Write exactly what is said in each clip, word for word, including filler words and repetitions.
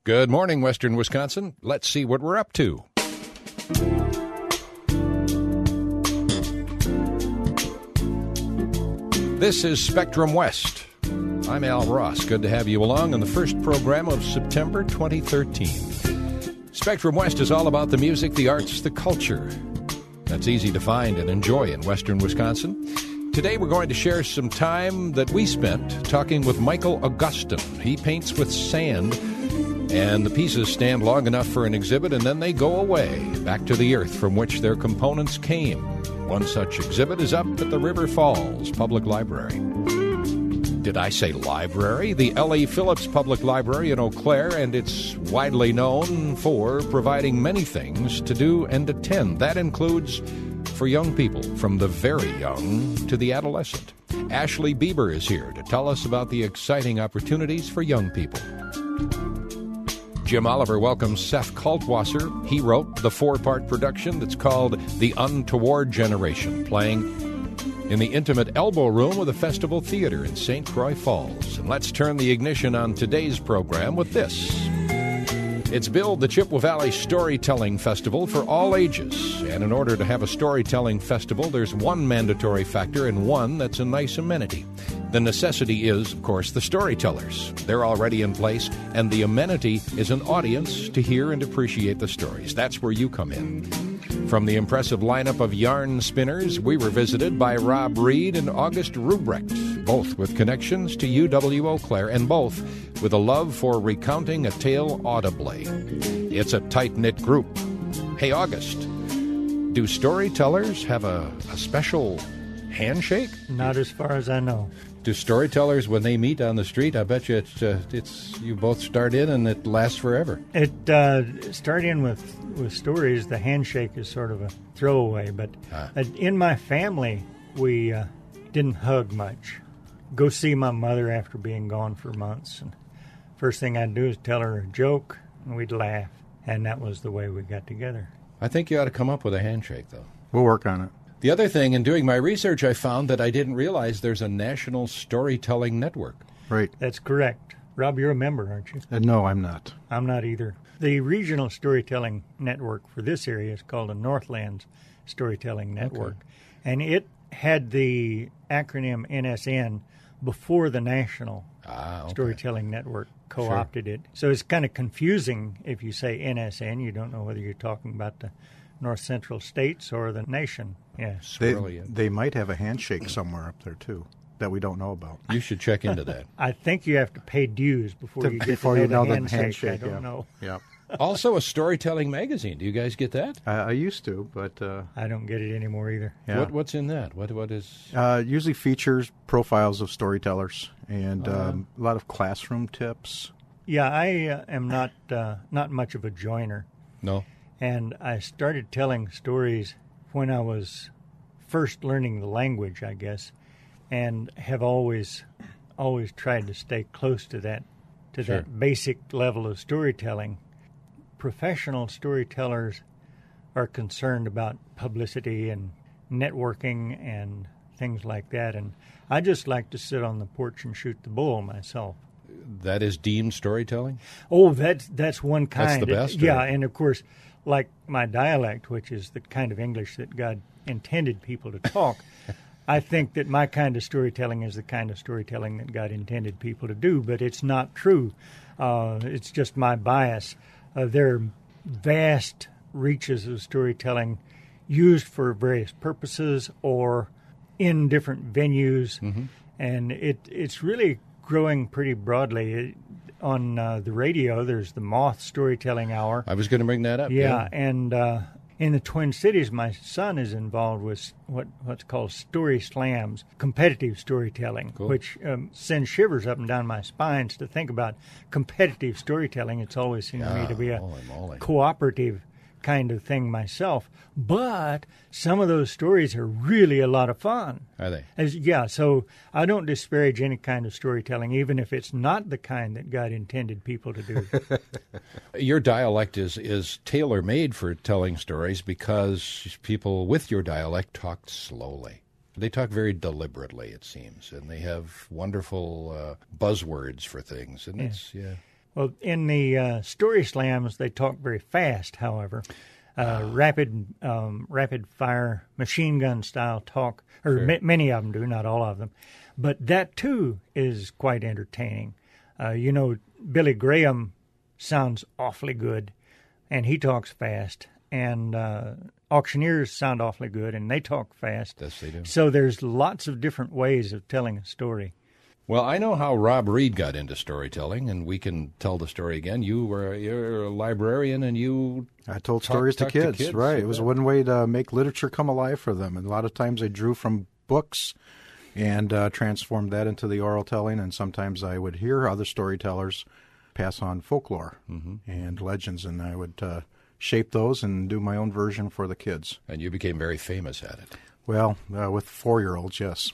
Good morning, Western Wisconsin. Let's see what we're up to. This is Spectrum West. I'm Al Ross. Good to have you along on the first program of September twenty thirteen. Spectrum West is all about the music, the arts, the culture. That's easy to find and enjoy in Western Wisconsin. Today we're going to share some time that we spent talking with Michael Augustin. He paints with sand, and the pieces stand long enough for an exhibit, and then they go away, back to the earth from which their components came. One such exhibit is up at the River Falls Public Library. Did I say library? The L E. Phillips Public Library in Eau Claire, and it's widely known for providing many things to do and attend. That includes for young people, from the very young to the adolescent. Ashley Bieber is here to tell us about the exciting opportunities for young people. Jim Oliver welcomes Seth Kaltwasser. He wrote the four-part production that's called The Untoward Generation, playing in the intimate Elbow Room of the Festival Theater in Saint Croix Falls. And let's turn the ignition on today's program with this. It's billed the Chippewa Valley Storytelling Festival for all ages. And in order to have a storytelling festival, there's one mandatory factor and one that's a nice amenity. The necessity is, of course, the storytellers. They're already in place, and the amenity is an audience to hear and appreciate the stories. That's where you come in. From the impressive lineup of yarn spinners, we were visited by Rob Reed and August Rubrecht, both with connections to U W Eau Claire, and both with a love for recounting a tale audibly. It's a tight-knit group. Hey, August, do storytellers have a, a special handshake? Not as far as I know. Do storytellers, when they meet on the street, I bet you it's, uh, it's you both start in and it lasts forever? It uh, start in with, with stories. The handshake is sort of a throwaway. But ah. uh, in my family, we uh, didn't hug much. Go see my mother after being gone for months. And first thing I'd do is tell her a joke, and we'd laugh. And that was the way we got together. I think you ought to come up with a handshake, though. We'll work on it. The other thing, in doing my research, I found that I didn't realize there's a national storytelling network. Right. That's correct. Rob, you're a member, aren't you? Uh, no, I'm not. I'm not either. The regional storytelling network for this area is called the Northlands Storytelling Network. Okay. And it had the acronym N S N before the National ah, okay. Storytelling Network co-opted sure. it. So it's kind of confusing if you say N S N. You don't know whether you're talking about the North Central states or the nation. Yeah. They, they might have a handshake somewhere up there, too, that we don't know about. You should check into that. I think you have to pay dues before to, you get before to know, you know the, the handshake. handshake. I don't yeah. know. Yeah. Also a storytelling magazine. Do you guys get that? I, I used to, but... Uh, I don't get it anymore either. Yeah. What, what's in that? What What is... Uh, usually features profiles of storytellers and uh, um, a lot of classroom tips. Yeah, I uh, am not uh, not much of a joiner. No. And I started telling stories when I was first learning the language, I guess, and have always always tried to stay close to that to sure. that basic level of storytelling. Professional storytellers are concerned about publicity and networking and things like that, and I just like to sit on the porch and shoot the bull myself. That is deemed storytelling? Oh, that's that's one kind. That's the best? It, yeah, and of course, like my dialect, which is the kind of English that God intended people to talk, I think that my kind of storytelling is the kind of storytelling that God intended people to do, but it's not true. Uh, it's just my bias. Uh, there are vast reaches of storytelling used for various purposes or in different venues, mm-hmm. and it it's really growing pretty broadly. It, on uh, the radio, there's the Moth Storytelling Hour. I was going to bring that up. Yeah, yeah. and uh, in the Twin Cities, my son is involved with what what's called Story Slams, competitive storytelling, cool. which um, sends shivers up and down my spines to think about competitive storytelling. It's always seemed yeah, to me to be a moly, moly. cooperative kind of thing myself. But some of those stories are really a lot of fun. Are they? As, yeah, so I don't disparage any kind of storytelling, even if it's not the kind that God intended people to do. Your dialect is, is tailor-made for telling stories because people with your dialect talk slowly. They talk very deliberately, it seems, and they have wonderful uh, buzzwords for things. And yeah. it's, yeah. Well, in the uh, story slams, they talk very fast, however. Uh, oh. Rapid um, rapid fire, machine gun style talk, or sure. ma- many of them do, not all of them. But that, too, is quite entertaining. Uh, you know, Billy Graham sounds awfully good, and he talks fast. And uh, auctioneers sound awfully good, and they talk fast. Yes, they do. So there's lots of different ways of telling a story. Well, I know how Rob Reed got into storytelling, and we can tell the story again. You were you're a librarian, and you I told talk, stories talk to, kids, to kids. Right. It was one way to make literature come alive for them. And a lot of times I drew from books and uh, transformed that into the oral telling, and sometimes I would hear other storytellers pass on folklore mm-hmm. and legends, and I would uh, shape those and do my own version for the kids. And you became very famous at it. Well, uh, with four-year-olds, yes.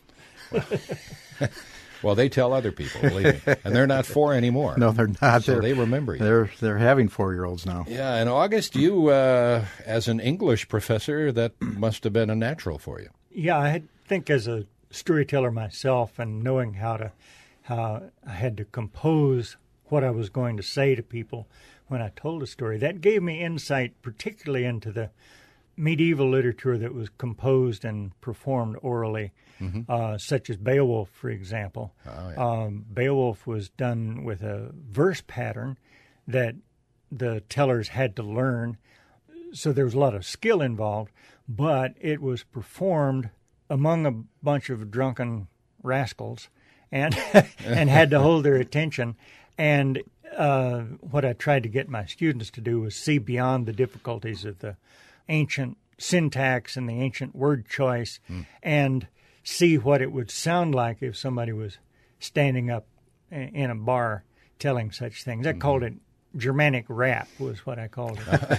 Well, they tell other people, believe me. And they're not four anymore. No, they're not. So they're, they remember you. They're they're having four-year-olds now. Yeah, and August, you, uh, as an English professor, that must have been a natural for you. Yeah, I think as a storyteller myself and knowing how to, how I had to compose what I was going to say to people when I told a story, that gave me insight particularly into the medieval literature that was composed and performed orally. Mm-hmm. Uh, such as Beowulf, for example. Oh, yeah. um, Beowulf was done with a verse pattern that the tellers had to learn, so there was a lot of skill involved, but it was performed among a bunch of drunken rascals and and had to hold their attention. And uh, what I tried to get my students to do was see beyond the difficulties of the ancient syntax and the ancient word choice mm. and see what it would sound like if somebody was standing up in a bar telling such things. I mm-hmm. called it Germanic rap, was what I called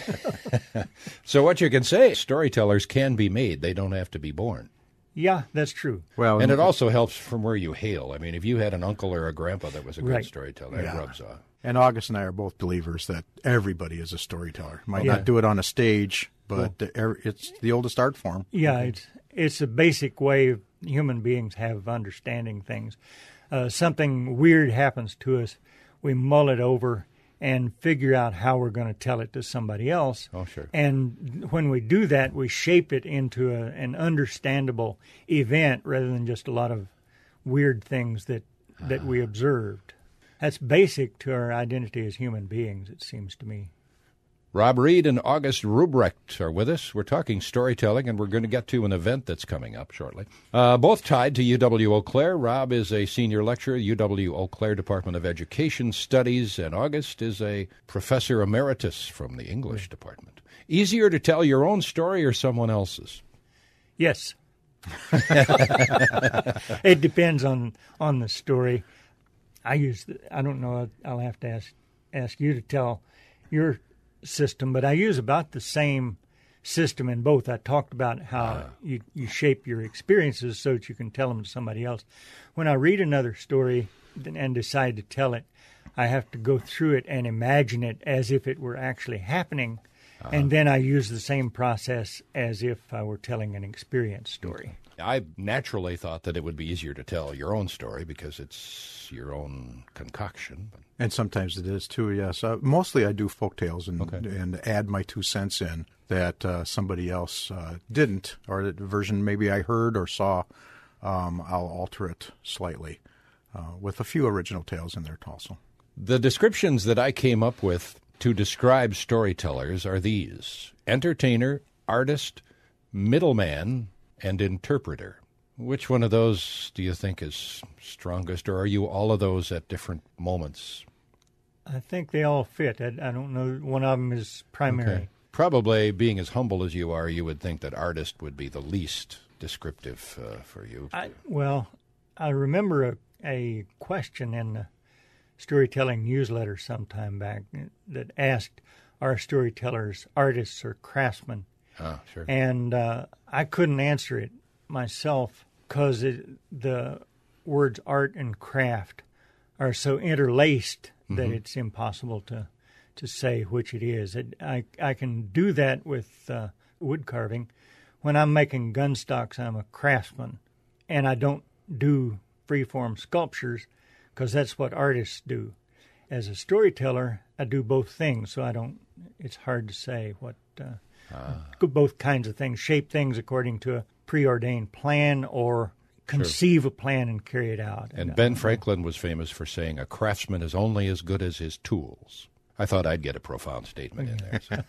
it. So what you can say, storytellers can be made. They don't have to be born. Yeah, that's true. Well, and it also helps from where you hail. I mean, if you had an uncle or a grandpa that was a good right. storyteller, that yeah. rubs off. And August and I are both believers that everybody is a storyteller. Might yeah. not do it on a stage, but cool. it's the oldest art form. Yeah, it's it's a basic way human beings have of understanding things. Uh, something weird happens to us, we mull it over and figure out how we're going to tell it to somebody else. Oh, sure. And when we do that, we shape it into a, an understandable event rather than just a lot of weird things that, that uh. we observed. That's basic to our identity as human beings, it seems to me. Rob Reed and August Rubrecht are with us. We're talking storytelling, and we're going to get to an event that's coming up shortly. Uh, both tied to U W Eau Claire. Rob is a senior lecturer at U W Eau Claire Department of Education Studies, and August is a professor emeritus from the English department. Easier to tell your own story or someone else's? Yes. It depends on, on the story. I use, the, I don't know, I'll have to ask ask you to tell your system, but I use about the same system in both. I talked about how uh. you, you shape your experiences so that you can tell them to somebody else. When I read another story and decide to tell it, I have to go through it and imagine it as if it were actually happening, uh-huh. and then I use the same process as if I were telling an experience story. I naturally thought that it would be easier to tell your own story because it's your own concoction. And sometimes it is, too, yes. Uh, mostly I do folk tales and, okay. and add my two cents in that uh, somebody else uh, didn't, or the version maybe I heard or saw. Um, I'll alter it slightly uh, with a few original tales in there also. The descriptions that I came up with to describe storytellers are these: entertainer, artist, middleman, and interpreter. Which one of those do you think is strongest, or are you all of those at different moments? I think they all fit. I, I don't know. One of them is primary. Okay. Probably, being as humble as you are, you would think that artist would be the least descriptive uh, for you. I, well, I remember a, a question in the storytelling newsletter some time back that asked, are storytellers artists or craftsmen? Oh, sure. And uh, I couldn't answer it myself because the words art and craft are so interlaced mm-hmm. that it's impossible to to say which it is. It, I, I can do that with uh, wood carving. When I'm making gun stocks, I'm a craftsman, and I don't do freeform sculptures because that's what artists do. as a storyteller, I do both things, so I don't, it's hard to say what, uh, ah. both kinds of things, shape things according to a preordained plan or conceive sure. a plan and carry it out. And, and Ben uh, Franklin was famous for saying, a craftsman is only as good as his tools. I thought I'd get a profound statement in there. So.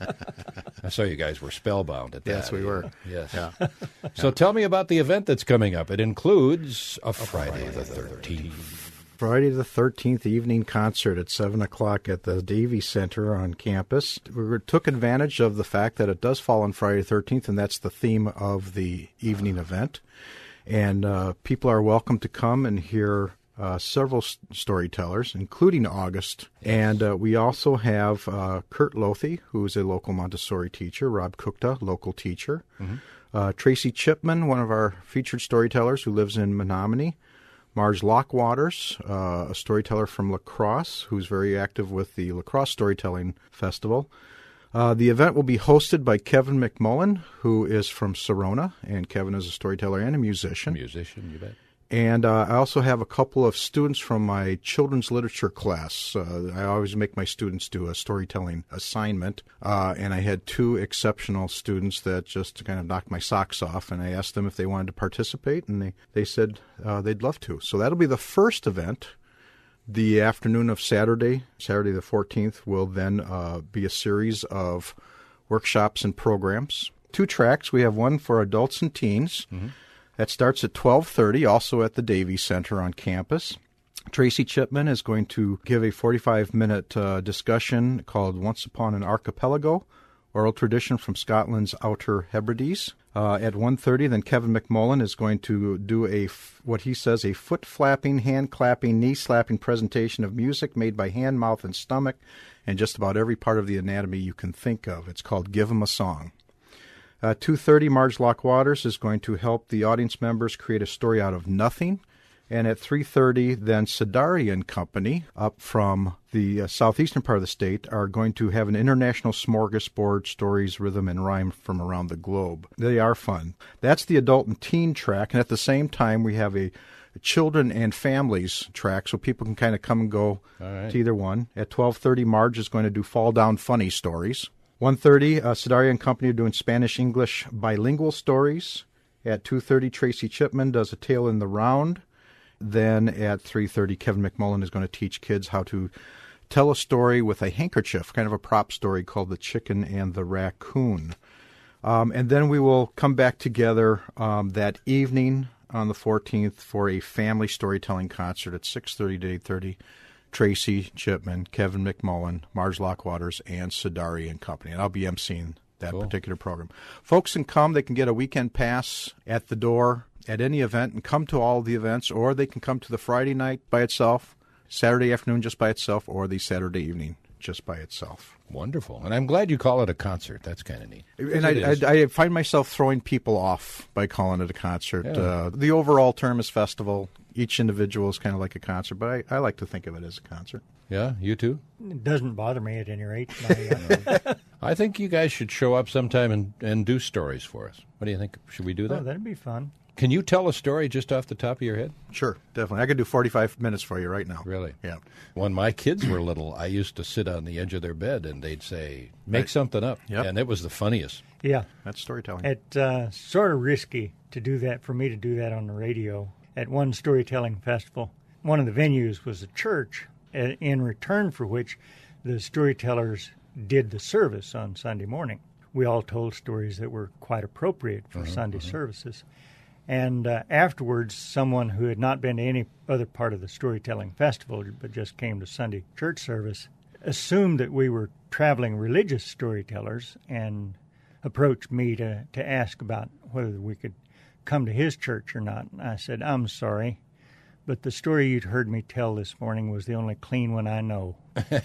I saw you guys were spellbound at that. Yes, we were. Yes. Yeah. So tell me about the event that's coming up. It includes a Friday the thirteenth. Friday the thirteenth evening concert at seven o'clock at the Davie Center on campus. We took advantage of the fact that it does fall on Friday the thirteenth, and that's the theme of the evening event. And uh, people are welcome to come and hear Uh, several s- storytellers, including August. And uh, we also have uh, Kurt Lothe, who is a local Montessori teacher, Rob Kukta, local teacher, mm-hmm. uh, Tracy Chipman, one of our featured storytellers who lives in Menominee, Marge Lockwaters, uh, a storyteller from La Crosse, who's very active with the La Crosse Storytelling Festival. Uh, the event will be hosted by Kevin McMullen, who is from Sorona, and Kevin is a storyteller and a musician. Musician, you bet. And uh, I also have a couple of students from my children's literature class. Uh, I always make my students do a storytelling assignment. Uh, and I had two exceptional students that just kind of knocked my socks off. And I asked them if they wanted to participate, and they, they said uh, they'd love to. So that'll be the first event. The afternoon of Saturday, Saturday the fourteenth, will then uh, be a series of workshops and programs. Two tracks. We have one for adults and teens. Mm-hmm. That starts at twelve thirty, also at the Davie Center on campus. Tracy Chipman is going to give a forty-five minute uh, discussion called Once Upon an Archipelago, Oral Tradition from Scotland's Outer Hebrides. Uh, at one thirty, then Kevin McMullen is going to do a, what he says, a foot-flapping, hand-clapping, knee-slapping presentation of music made by hand, mouth, and stomach, and just about every part of the anatomy you can think of. It's called Give 'em a Song. Uh, two thirty, Marge Lockwaters is going to help the audience members create a story out of nothing. And at three thirty, then Sidari and Company, up from the uh, southeastern part of the state, are going to have an international smorgasbord, stories, rhythm, and rhyme from around the globe. They are fun. That's the adult and teen track. And at the same time, we have a children and families track, so people can kind of come and go right. to either one. At twelve thirty, Marge is going to do Fall Down Funny Stories. one thirty, uh, Sidari and Company are doing Spanish-English bilingual stories. At two thirty, Tracy Chipman does A Tale in the Round. Then at three thirty, Kevin McMullen is going to teach kids how to tell a story with a handkerchief, kind of a prop story called The Chicken and the Raccoon. Um, and then we will come back together um, that evening on the fourteenth for a family storytelling concert at six thirty to eight thirty. Tracy Chipman, Kevin McMullen, Marge Lockwaters, and Sidari and Company. And I'll be emceeing that cool. particular program. Folks can come. They can get a weekend pass at the door at any event and come to all the events, or they can come to the Friday night by itself, Saturday afternoon just by itself, or the Saturday evening just by itself. Wonderful. And I'm glad you call it a concert. That's kind of neat. And I, I, I find myself throwing people off by calling it a concert. Yeah. Uh, the overall term is festival. Each individual is kind of like a concert, but I, I like to think of it as a concert. Yeah, you too? It doesn't bother me at any rate. My, uh, I think you guys should show up sometime and, and do stories for us. What do you think? Should we do that? Oh, that'd be fun. Can you tell a story just off the top of your head? Sure, definitely. I could do forty-five minutes for you right now. Really? Yeah. When my kids were little, I used to sit on the edge of their bed and they'd say, make right. something up. Yep. And it was the funniest. Yeah. That's storytelling. It's uh, sort of risky to do that, for me to do that on the radio. At one storytelling festival, one of the venues was a church, in return for which the storytellers did the service on Sunday morning. We all told stories that were quite appropriate for uh-huh, Sunday uh-huh. services. And uh, afterwards, someone who had not been to any other part of the storytelling festival but just came to Sunday church service assumed that we were traveling religious storytellers and approached me to, to ask about whether we could come to his church or not. And I said, I'm sorry, but the story you'd heard me tell this morning was the only clean one I know.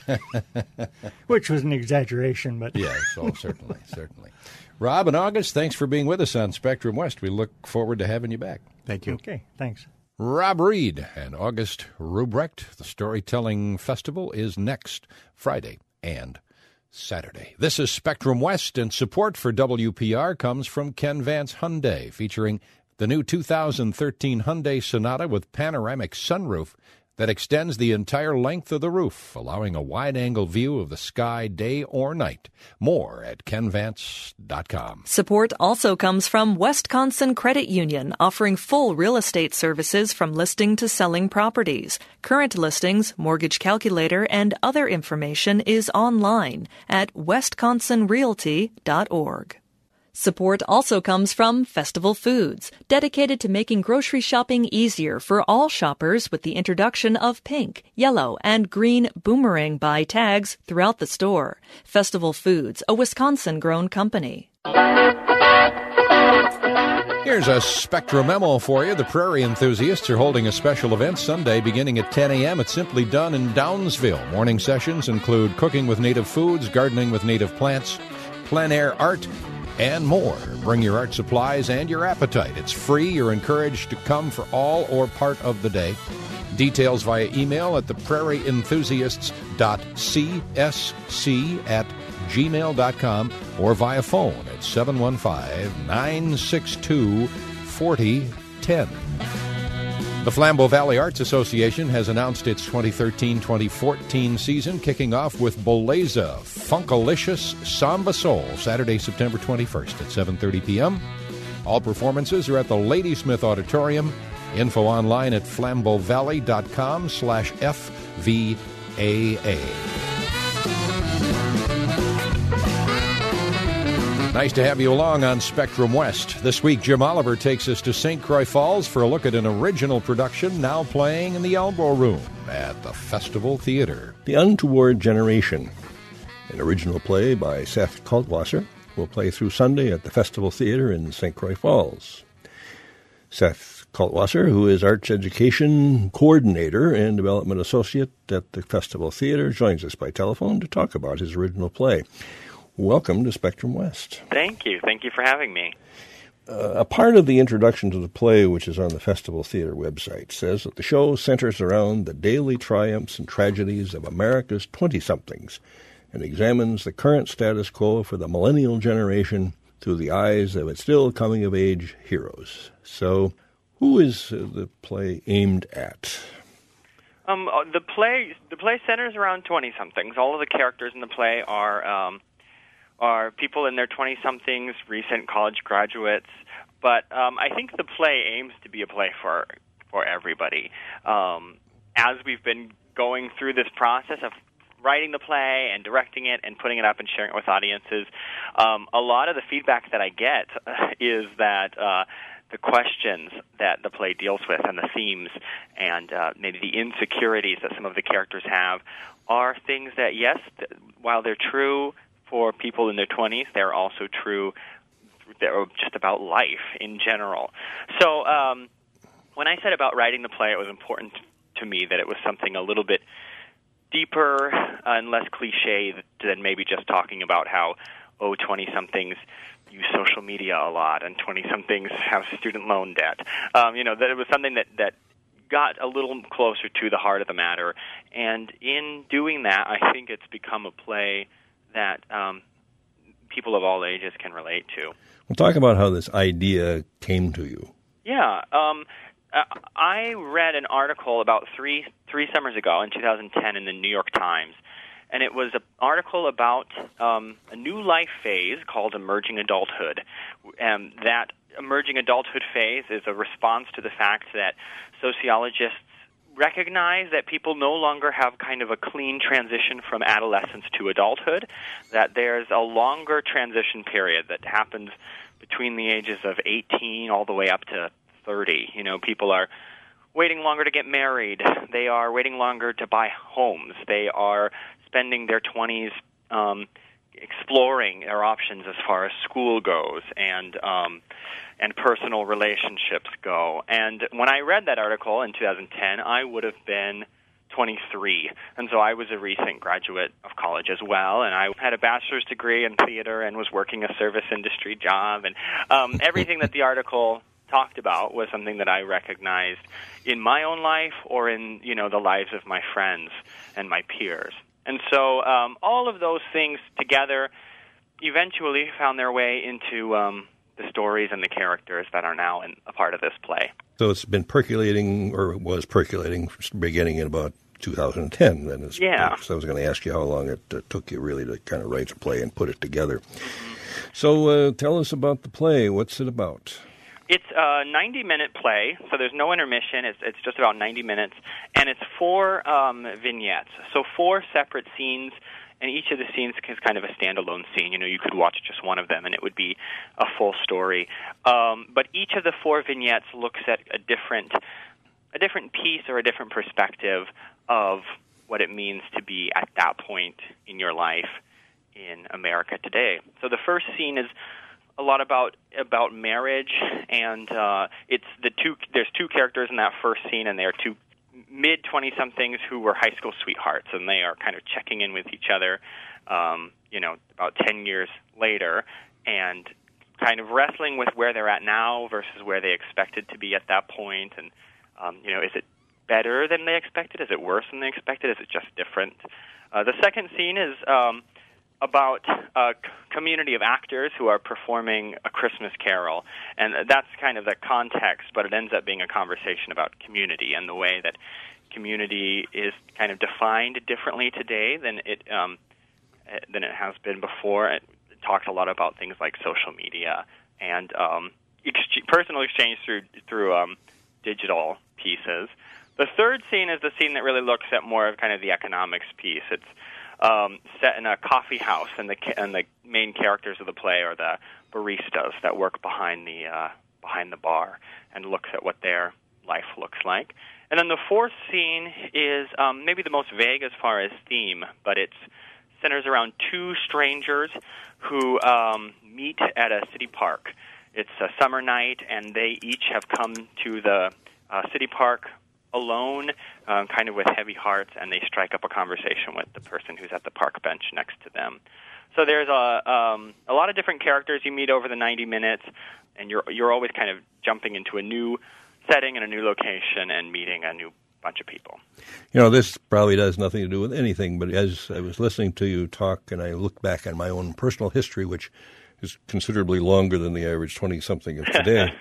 Which was an exaggeration, but... Yes, oh, certainly, certainly. Rob and August, thanks for being with us on Spectrum West. We look forward to having you back. Thank you. Okay, thanks. Rob Reed and August Rubrecht. The Storytelling Festival is next Friday and Saturday. This is Spectrum West, and support for W P R comes from Ken Vance Hyundai, featuring the new two thousand thirteen Hyundai Sonata with panoramic sunroof. that extends the entire length of the roof, allowing a wide-angle view of the sky day or night. More at ken vance dot com. Support also comes from Wisconsin Credit Union, offering full real estate services from listing to selling properties. Current listings, mortgage calculator, and other information is online at wisconsin realty dot org. Support also comes from Festival Foods, dedicated to making grocery shopping easier for all shoppers with the introduction of pink, yellow, and green boomerang buy tags throughout the store. Festival Foods, a Wisconsin-grown company. Here's a Spectrum memo for you. The Prairie Enthusiasts are holding a special event Sunday beginning at ten a.m. at Simply Done in Downsville. Morning sessions include cooking with native foods, gardening with native plants, plein air art, and more. Bring your art supplies and your appetite. It's free. You're encouraged to come for all or part of the day. Details via email at the prairie enthusiasts dot c s c at gmail dot com or via phone at seven one five, nine six two, four zero one zero. The Flambeau Valley Arts Association has announced its twenty thirteen twenty fourteen season, kicking off with Boleza, Funkalicious Samba Soul, Saturday, September twenty-first at seven thirty p.m. All performances are at the Ladysmith Auditorium. Info online at flambeauvalley.com slash FVAA. Nice to have you along on Spectrum West. This week, Jim Oliver takes us to Saint Croix Falls for a look at an original production now playing in the Elbow Room at the Festival Theater. The Untoward Generation, an original play by Seth Kaltwasser, will play through Sunday at the Festival Theater in Saint Croix Falls. Seth Kaltwasser, who is Arts Education Coordinator and Development Associate at the Festival Theater, joins us by telephone to talk about his original play. Welcome to Spectrum West. Thank you. Thank you for having me. Uh, a part of the introduction to the play, which is on the Festival Theater website, says that the show centers around the daily triumphs and tragedies of America's twenty-somethings and examines the current status quo for the millennial generation through the eyes of its still coming-of-age heroes. So, who is uh, the play aimed at? Um, the play the play centers around twenty-somethings. All of the characters in the play are um, are people in their twenty-somethings, recent college graduates. But um, I think the play aims to be a play for for everybody. Um, as we've been going through this process of writing the play and directing it and putting it up and sharing it with audiences, um, a lot of the feedback that I get is that uh, the questions that the play deals with and the themes and uh, maybe the insecurities that some of the characters have are things that, yes, th- while they're true for people in their twenties, they're also true they're just about life in general. So um, when I said about writing the play, it was important to me that it was something a little bit deeper and less cliche than maybe just talking about how, oh, twenty-somethings use social media a lot and twenty-somethings have student loan debt. Um, you know, that it was something that, that got a little closer to the heart of the matter. And in doing that, I think it's become a play that um, people of all ages can relate to. Well, talk about how this idea came to you. Yeah. Um, I read an article about three three summers ago in two thousand ten in the New York Times, and it was an article about um, a new life phase called emerging adulthood. And that emerging adulthood phase is a response to the fact that sociologists recognize that people no longer have kind of a clean transition from adolescence to adulthood, that there's a longer transition period that happens between the ages of eighteen all the way up to thirty. You know, people are waiting longer to get married. They are waiting longer to buy homes. They are spending their twenties um, exploring their options as far as school goes and um, and personal relationships go. And when I read that article in two thousand ten, I would have been twenty-three. And so I was a recent graduate of college as well, and I had a bachelor's degree in theater and was working a service industry job. And um, everything that the article talked about was something that I recognized in my own life or in, you know, the lives of my friends and my peers. And so um, all of those things together eventually found their way into um, the stories and the characters that are now in a part of this play. So it's been percolating, or was percolating, beginning in about two thousand ten. Then, it's, yeah. So I was going to ask you how long it uh, took you really to kind of write the play and put it together. Mm-hmm. So uh, tell us about the play. What's it about? It's a ninety-minute play, so there's no intermission. It's it's just about ninety minutes, and it's four um, vignettes, so four separate scenes, and each of the scenes is kind of a standalone scene. You know, you could watch just one of them, and it would be a full story. Um, but each of the four vignettes looks at a different a different piece or a different perspective of what it means to be at that point in your life in America today. So the first scene is a lot about about marriage, and uh, it's the two. There's two characters in that first scene, and they are two mid twenty somethings who were high school sweethearts, and they are kind of checking in with each other, um, you know, about ten years later, and kind of wrestling with where they're at now versus where they expected to be at that point, and um, you know, is it better than they expected? Is it worse than they expected? Is it just different? Uh, the second scene is Um, about a community of actors who are performing A Christmas Carol. And that's kind of the context, but it ends up being a conversation about community and the way that community is kind of defined differently today than it um, than it has been before. It talks a lot about things like social media and um, ex- personal exchange through through um, digital pieces. The third scene is the scene that really looks at more of kind of the economics piece. It's Um, set in a coffee house, and the and the main characters of the play are the baristas that work behind the uh, behind the bar, and looks at what their life looks like. And then the fourth scene is um, maybe the most vague as far as theme, but it centers around two strangers who um, meet at a city park. It's a summer night, and they each have come to the uh, city park alone, um, kind of with heavy hearts, and they strike up a conversation with the person who's at the park bench next to them. So there's a um, a lot of different characters you meet over the ninety minutes, and you're you're always kind of jumping into a new setting and a new location and meeting a new bunch of people. You know, this probably has nothing to do with anything, but as I was listening to you talk and I look back on my own personal history, which is considerably longer than the average twenty-something of today.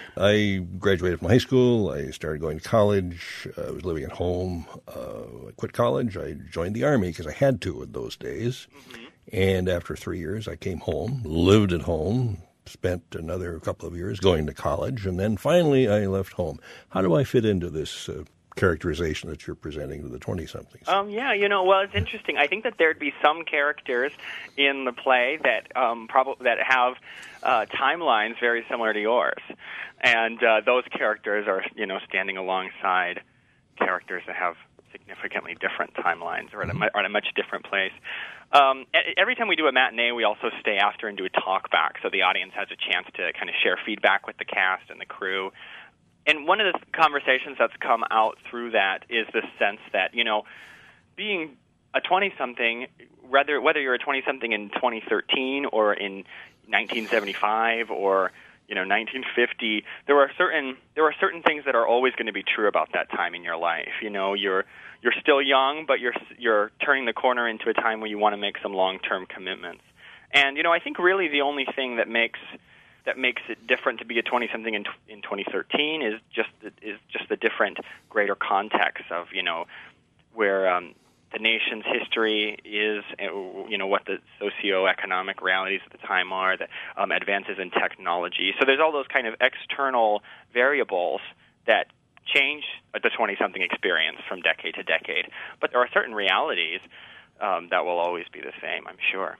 I graduated from high school. I started going to college. I was living at home. Uh, I quit college. I joined the Army because I had to in those days. Mm-hmm. And after three years, I came home, lived at home, spent another couple of years going to college, and then finally I left home. How do I fit into this uh, characterization that you're presenting to the twenty-somethings? Um, yeah, you know, well, it's interesting. I think that there'd be some characters in the play that um, probably that have uh, timelines very similar to yours, and uh, those characters are, you know, standing alongside characters that have significantly different timelines or at a, or at a much different place. Um, every time we do a matinee, we also stay after and do a talk back, so the audience has a chance to kind of share feedback with the cast and the crew. And one of the conversations that's come out through that is this sense that, you know, being a twenty-something, whether whether you're a twenty-something in twenty thirteen or in nineteen seventy-five or, you know, nineteen fifty, there are certain there are certain things that are always going to be true about that time in your life. You know, you're you're still young, but you're you're turning the corner into a time where you want to make some long-term commitments. And, you know, I think really the only thing that makes that makes it different to be a twenty-something in in twenty thirteen is just is just the different, greater context of, you know, where um, the nation's history is, you know, what the socioeconomic realities of the time are, the um, advances in technology. So there's all those kind of external variables that change the twenty-something experience from decade to decade. But there are certain realities um, that will always be the same, I'm sure.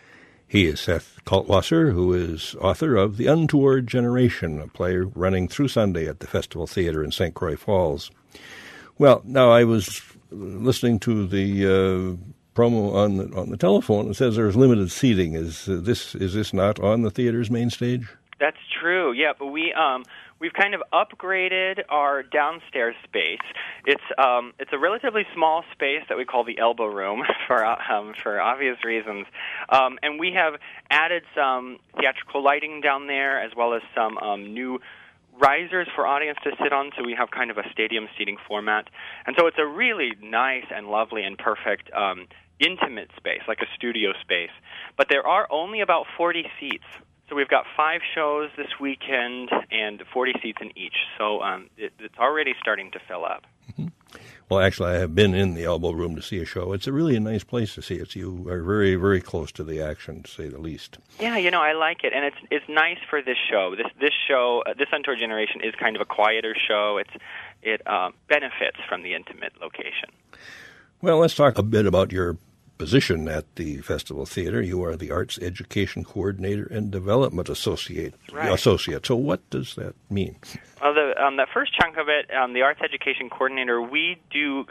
He is Seth Kaltwasser, who is author of The Untoward Generation, a play running through Sunday at the Festival Theater in Saint Croix Falls. Well, now I was listening to the uh, promo on the, on the telephone. It says there's limited seating. Is uh, this is this not on the theater's main stage? That's true. Yeah, but we um we've kind of upgraded our downstairs space. It's um it's a relatively small space that we call the elbow room for um for obvious reasons. Um and we have added some theatrical lighting down there as well as some um new risers for audience to sit on, so we have kind of a stadium seating format. And so it's a really nice and lovely and perfect um intimate space, like a studio space. But there are only about forty seats. So we've got five shows this weekend and forty seats in each. So um, it, it's already starting to fill up. Mm-hmm. Well, actually, I have been in the Elbow Room to see a show. It's a really a nice place to see it. You are very, very close to the action, to say the least. Yeah, you know, I like it, and it's it's nice for this show. This this show, uh, this Untold Generation, is kind of a quieter show. It's it uh, benefits from the intimate location. Well, let's talk a bit about your position at the Festival Theater. You are the Arts Education Coordinator and Development Associate. Right. Associate. So what does that mean? Well, the um, the first chunk of it, um, the Arts Education Coordinator, we do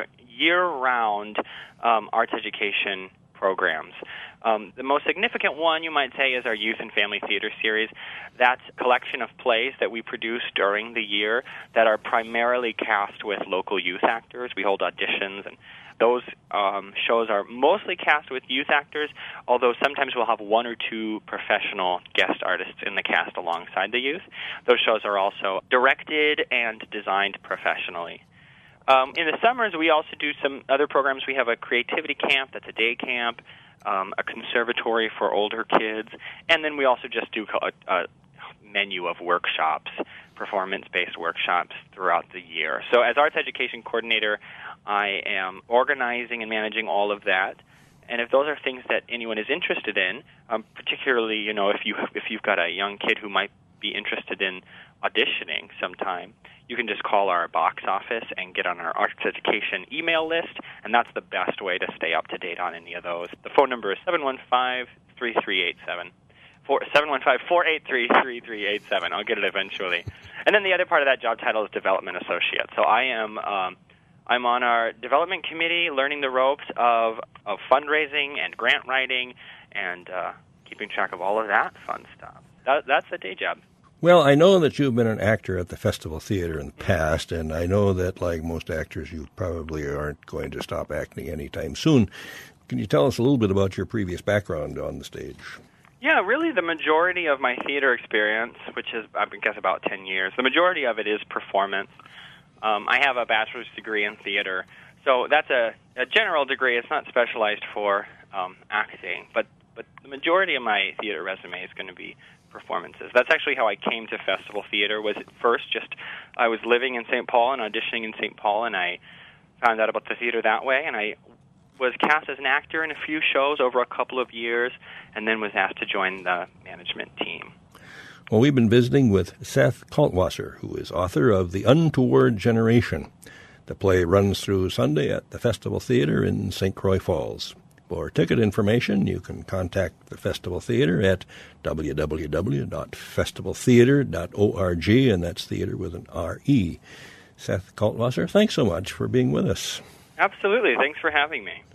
year-round um, arts education programs. Um, the most significant one, you might say, is our Youth and Family Theater Series. That's a collection of plays that we produce during the year that are primarily cast with local youth actors. We hold auditions, and those um, shows are mostly cast with youth actors, although sometimes we'll have one or two professional guest artists in the cast alongside the youth. Those shows are also directed and designed professionally. Um, in the summers, we also do some other programs. We have a creativity camp that's a day camp, um, a conservatory for older kids, and then we also just do a, a menu of workshops, performance-based workshops throughout the year. So as Arts Education Coordinator, I am organizing and managing all of that. And if those are things that anyone is interested in, um, particularly, you know, if you if you've got a young kid who might be interested in auditioning sometime, you can just call our box office and get on our Arts Education email list, and that's the best way to stay up to date on any of those. The phone number is seven one five, three three eight seven. seven one five, four eight three, three three eight seven. I'll get it eventually. And then the other part of that job title is Development Associate. So I am um, I'm on our development committee, learning the ropes of, of fundraising and grant writing and uh, keeping track of all of that fun stuff. That, that's a day job. Well, I know that you've been an actor at the Festival Theater in the past, and I know that, like most actors, you probably aren't going to stop acting anytime soon. Can you tell us a little bit about your previous background on the stage? Yeah, really the majority of my theater experience, which is, I guess, about ten years, the majority of it is performance. Um, I have a bachelor's degree in theater, so that's a, a general degree. It's not specialized for um, acting, but, but the majority of my theater resume is going to be performances. That's actually how I came to Festival Theater. Was at first just I was living in Saint Paul and auditioning in Saint Paul, and I found out about the theater that way, and I was cast as an actor in a few shows over a couple of years, and then was asked to join the management team. Well, we've been visiting with Seth Kaltwasser, who is author of The Untoward Generation. The play runs through Sunday at the Festival Theater in Saint Croix Falls. For ticket information, you can contact the Festival Theater at w w w dot festival theater dot org, and that's theater with an R E. Seth Kaltwasser, thanks so much for being with us. Absolutely. Thanks for having me.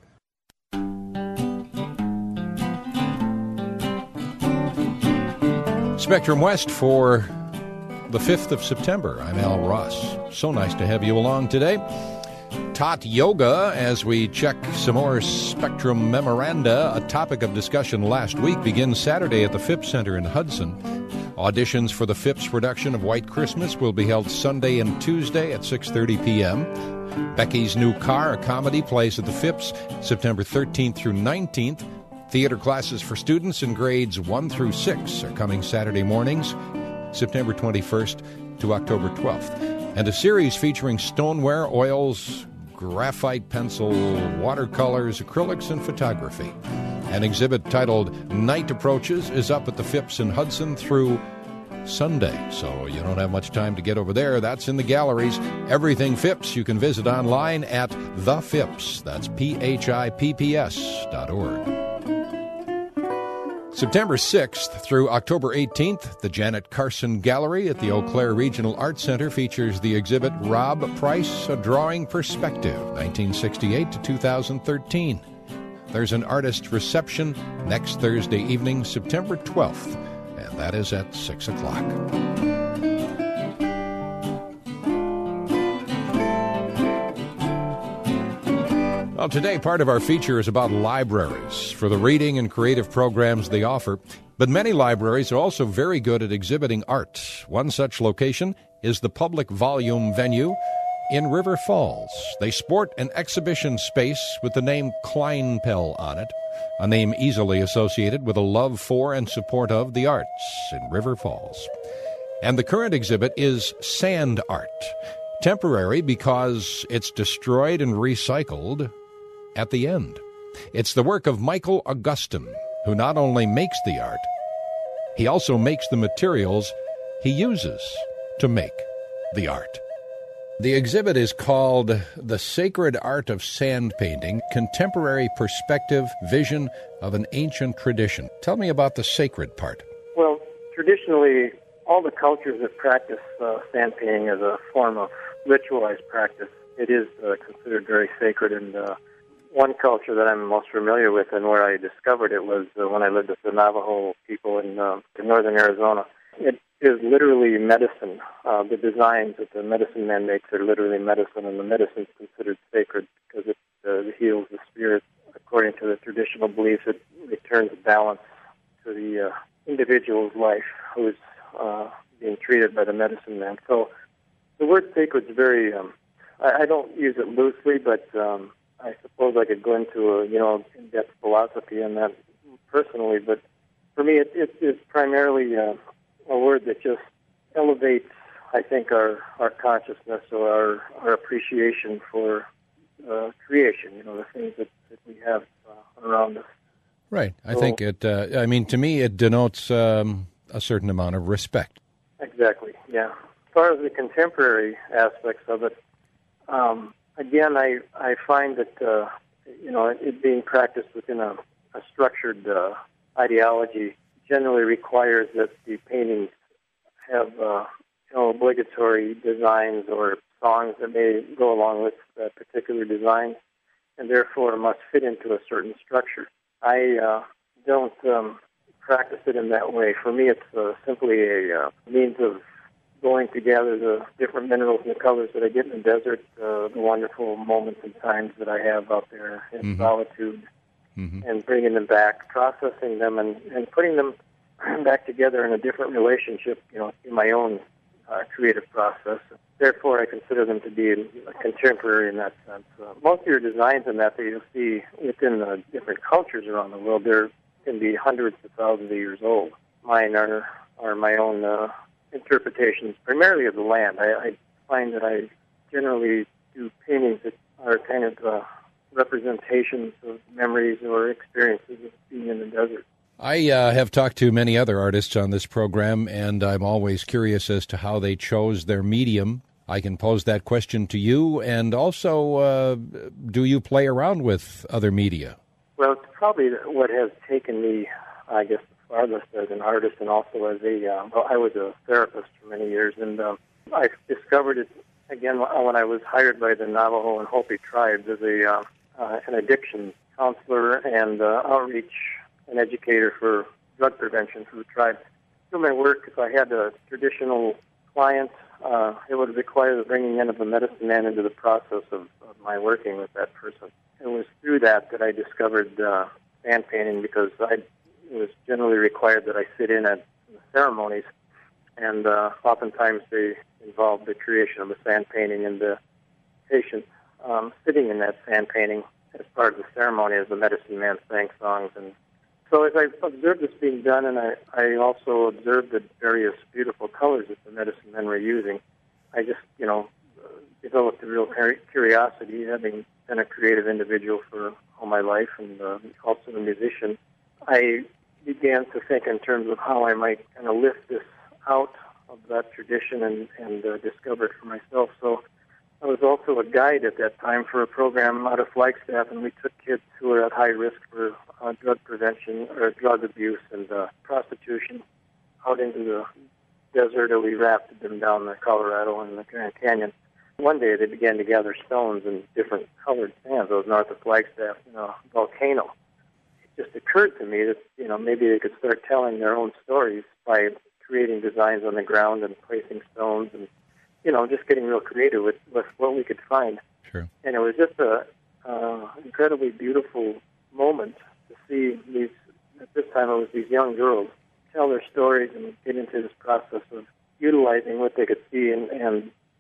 Spectrum West for the fifth of September. I'm Al Ross. So nice to have you along today. Taught yoga as we check some more Spectrum memoranda. A topic of discussion last week begins Saturday at the Phipps Center in Hudson. Auditions for the Phipps production of White Christmas will be held Sunday and Tuesday at six thirty p.m. Becky's New Car, a comedy, plays at the Phipps September thirteenth through nineteenth. Theater classes for students in grades one through six are coming Saturday mornings, September twenty-first to October twelfth. And a series featuring stoneware, oils, graphite pencil, watercolors, acrylics, and photography. An exhibit titled Night Approaches is up at the Phipps in Hudson through Sunday, so you don't have much time to get over there. That's in the galleries. Everything Phipps you can visit online at The Phipps. That's P H I P P S dot org. September sixth through October eighteenth, the Janet Carson Gallery at the Eau Claire Regional Arts Center features the exhibit Rob Price, A Drawing Perspective, nineteen sixty-eight to two thousand thirteen. There's an artist reception next Thursday evening, September twelfth, and that is at six o'clock. Well, today, part of our feature is about libraries for the reading and creative programs they offer. But many libraries are also very good at exhibiting art. One such location is the Public Volume Venue, in River Falls. They sport an exhibition space with the name Kleinpell on it, a name easily associated with a love for and support of the arts in River Falls. And the current exhibit is sand art, temporary because it's destroyed and recycled at the end. It's the work of Michael Augustin, who not only makes the art, he also makes the materials he uses to make the art. The exhibit is called The Sacred Art of Sand Painting, Contemporary Perspective, Vision of an Ancient Tradition. Tell me about the sacred part. Well, traditionally, all the cultures that practice uh, sand painting as a form of ritualized practice, it is uh, considered very sacred. And uh, one culture that I'm most familiar with and where I discovered it was uh, when I lived with the Navajo people in, uh, in northern Arizona. It is literally medicine. Uh, the designs that the medicine man makes are literally medicine, and the medicine is considered sacred because it uh, heals the spirit. According to the traditional beliefs, it returns balance to the uh, individual's life who is uh, being treated by the medicine man. So the word sacred is very, um, I, I don't use it loosely, but um, I suppose I could go into a, you know, in-depth philosophy on that personally, but for me it, it is primarily uh, a word that just elevates, I think, our, our consciousness or our, our appreciation for uh, creation, you know, the things that, that we have uh, around us. Right. I so, think it, uh, I mean, to me, it denotes um, a certain amount of respect. Exactly, yeah. As far as the contemporary aspects of it, um, again, I, I find that, uh, you know, it, it being practiced within a, a structured uh, ideology generally requires that the paintings have, uh, you know, obligatory designs or songs that may go along with that particular design, and therefore must fit into a certain structure. I uh, don't um, practice it in that way. For me, it's uh, simply a uh, means of going to gather the different minerals and the colors that I get in the desert, uh, the wonderful moments and times that I have out there in mm-hmm. solitude, mm-hmm. and bringing them back, processing them, and, and putting them back together in a different relationship, you know, in my own uh, creative process. Therefore, I consider them to be contemporary in that sense. Uh, most of your designs in that that you'll see within the different cultures around the world, there can be hundreds of thousands of years old. Mine are, are my own uh, interpretations, primarily of the land. I, I find that I generally do paintings that are kind of uh, representations of memories or experiences of being in the desert. I uh, have talked to many other artists on this program, and I'm always curious as to how they chose their medium. I can pose that question to you, and also, uh, do you play around with other media? Well, it's probably what has taken me, I guess, the farthest as an artist, and also as a, uh, well, I was a therapist for many years, and um, I discovered it, again, when I was hired by the Navajo and Hopi tribes as a uh, uh, an addiction counselor and uh, outreach an educator for drug prevention for the tribe. Through my work, if I had a traditional client, uh, it would require the bringing in of a medicine man into the process of, of my working with that person. It was through that that I discovered uh, sand painting, because I, it was generally required that I sit in at ceremonies, and uh, oftentimes they involved the creation of a sand painting and the patient um, sitting in that sand painting as part of the ceremony as the medicine man sang songs. And so as I observed this being done, and I, I also observed the various beautiful colors that the medicine men were using, I just, you know, developed a real curiosity, having been a creative individual for all my life and uh, also a musician. I began to think in terms of how I might kind of lift this out of that tradition and, and uh, discover it for myself. So I was also a guide at that time for a program out of Flagstaff, and we took kids who were at high risk for uh, drug prevention or drug abuse and uh, prostitution out into the desert, or we rafted them down the Colorado and the Grand Canyon. One day they began to gather stones in different colored sands. I was north of Flagstaff, you know, volcano. It just occurred to me that, you know, maybe they could start telling their own stories by creating designs on the ground and placing stones and, you know, just getting real creative with, with what we could find. Sure. And it was just a uh, incredibly beautiful moment to see these, at this time it was these young girls, tell their stories and get into this process of utilizing what they could see and, and,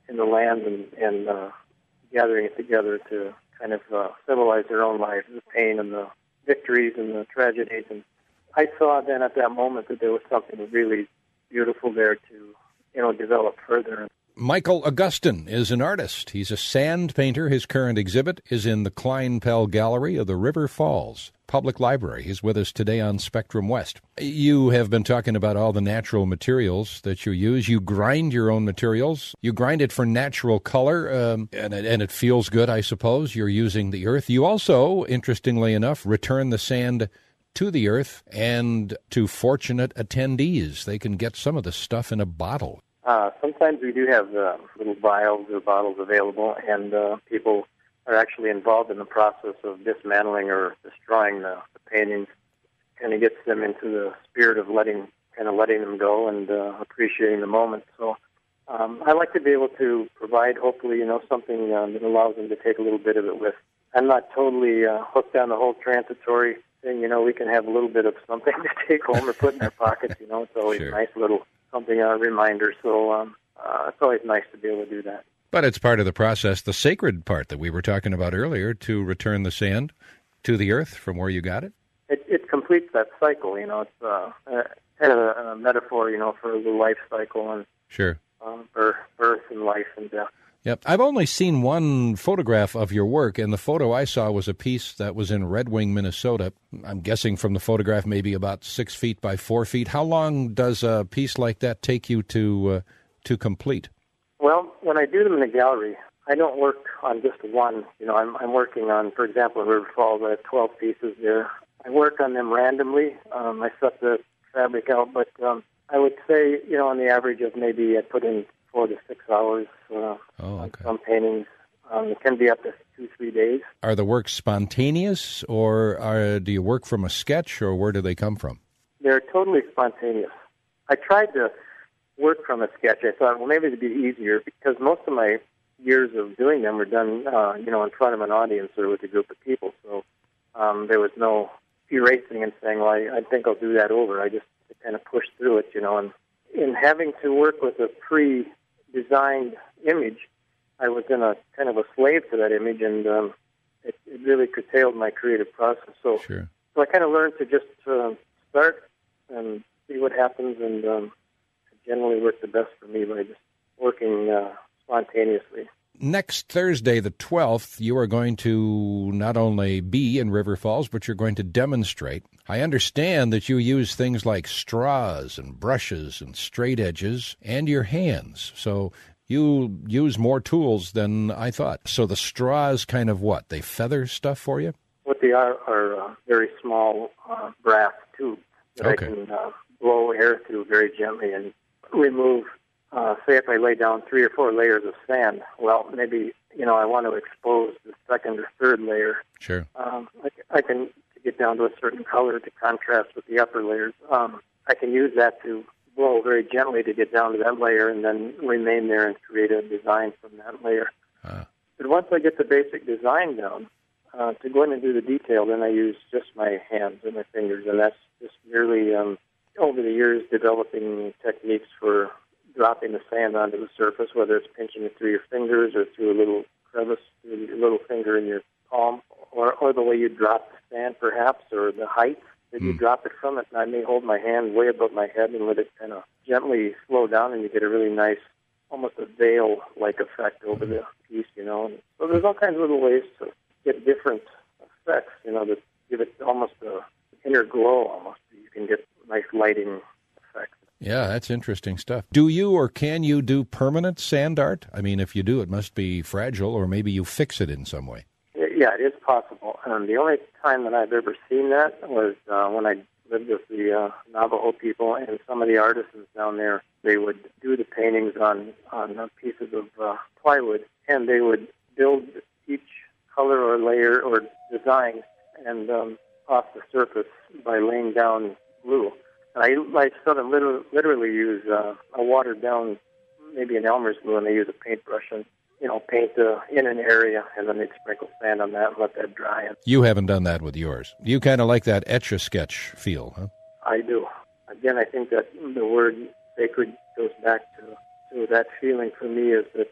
in the land and, and uh, gathering it together to kind of uh, symbolize their own lives, the pain and the victories and the tragedies. And I saw then at that moment that there was something really beautiful there to, you know, develop further. Michael Augustin is an artist. He's a sand painter. His current exhibit is in the Klein-Pell Gallery of the River Falls Public Library. He's with us today on Spectrum West. You have been talking about all the natural materials that you use. You grind your own materials. You grind it for natural color, um, and, it, and it feels good, I suppose. You're using the earth. You also, interestingly enough, return the sand to the earth and to fortunate attendees. They can get some of the stuff in a bottle. Uh, sometimes we do have uh, little vials or bottles available, and uh, people are actually involved in the process of dismantling or destroying the, the paintings. Kind of gets them into the spirit of letting, kind of letting them go and uh, appreciating the moment. So um, I like to be able to provide, hopefully, you know, something um, that allows them to take a little bit of it with. I'm not totally uh, hooked on the whole transitory thing. You know, we can have a little bit of something to take home or put in our pockets. You know, it's always Sure. a nice little something, a reminder. So um, uh, it's always nice to be able to do that. But it's part of the process, the sacred part that we were talking about earlier, to return the sand to the earth from where you got it. It, it completes that cycle. You know, it's uh, uh, kind of a, a metaphor, you know, for the life cycle and Sure. um, birth, birth and life and death. Yep. I've only seen one photograph of your work, and the photo I saw was a piece that was in Red Wing, Minnesota. I'm guessing from the photograph maybe about six feet by four feet. How long does a piece like that take you to uh, to complete? Well, when I do them in the gallery, I don't work on just one. You know, I'm, I'm working on, for example, in River Falls, I have twelve pieces there. I work on them randomly. Um, I set the fabric out, but um, I would say, you know, on the average of maybe I put in four to six hours uh, Oh, on okay. some paintings. Um, it can be up to two, three days. Are the works spontaneous, or are, do you work from a sketch, or where do they come from? They're totally spontaneous. I tried to work from a sketch. I thought, well, maybe it'd be easier because most of my years of doing them were done, uh, you know, in front of an audience or with a group of people. So um, there was no erasing and saying, well, I, I think I'll do that over. I just kind of pushed through it, you know. And in having to work with a pre-designed image, I was in a kind of a slave to that image, and um, it, it really curtailed my creative process. So, Sure. so I kind of learned to just uh, start and see what happens, and um, it generally worked the best for me by just working uh, spontaneously. Next Thursday, the twelfth, you are going to not only be in River Falls, but you're going to demonstrate. I understand that you use things like straws and brushes and straight edges and your hands. So you use more tools than I thought. So the straws kind of what? They feather stuff for you? What they are are uh, very small uh, brass tubes that Okay. I can uh, blow air through very gently and remove. Uh, say if I lay down three or four layers of sand, well, maybe, you know, I want to expose the second or third layer. Sure. Um, I, I can to get down to a certain color to contrast with the upper layers. Um, I can use that to blow very gently to get down to that layer and then remain there and create a design from that layer. Uh, But once I get the basic design down, uh, to go in and do the detail, then I use just my hands and my fingers, and that's just merely, um, over the years, developing techniques for dropping the sand onto the surface, whether it's pinching it through your fingers or through a little crevice, through your little finger in your palm, or, or the way you drop the sand, perhaps, or the height that you Mm. drop it from it. And I may hold my hand way above my head and let it kind of gently slow down, and you get a really nice, almost a veil-like effect over the piece, you know. And so there's all kinds of little ways to get different effects, you know, that give it almost a inner glow, almost. You can get nice lighting effects. yeah, that's interesting stuff. Do you or can you do permanent sand art? I mean, if you do, it must be fragile, or maybe you fix it in some way. Yeah, it is possible. Um, the only time that I've ever seen that was uh, when I lived with the uh, Navajo people, and some of the artisans down there, they would do the paintings on, on uh, pieces of uh, plywood, and they would build each color or layer or design and um, off the surface by laying down glue. And I, I sort of literally, literally use uh, a watered down, maybe an Elmer's glue, and they use a paintbrush and, you know, paint uh, in an area, and then they'd sprinkle sand on that and let that dry. And You haven't done that with yours. You kind of like that etch-a-sketch feel, huh? I do. Again, I think that the word sacred goes back to, to that feeling for me, is that it's